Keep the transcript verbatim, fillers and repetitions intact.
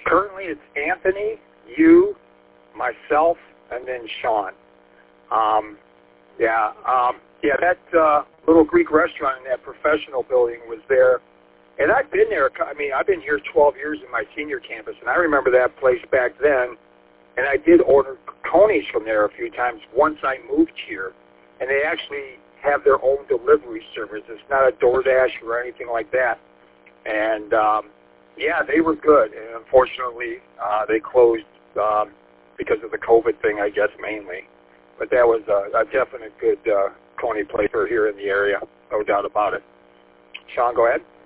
Currently, it's Anthony, you, myself, and then Sean. Um, yeah, um, yeah. That uh, little Greek restaurant in that professional building was there, and I've been there. I mean, I've been here twelve years in my senior campus, and I remember that place back then. And I did order conies from there a few times once I moved here, and they actually have their own delivery service. It's not a DoorDash or anything like that. And, um, yeah, they were good. And unfortunately, uh, they closed um, because of the COVID thing, I guess, mainly. But that was a, a definite good uh, coney place here in the area, no doubt about it. Sean, go ahead.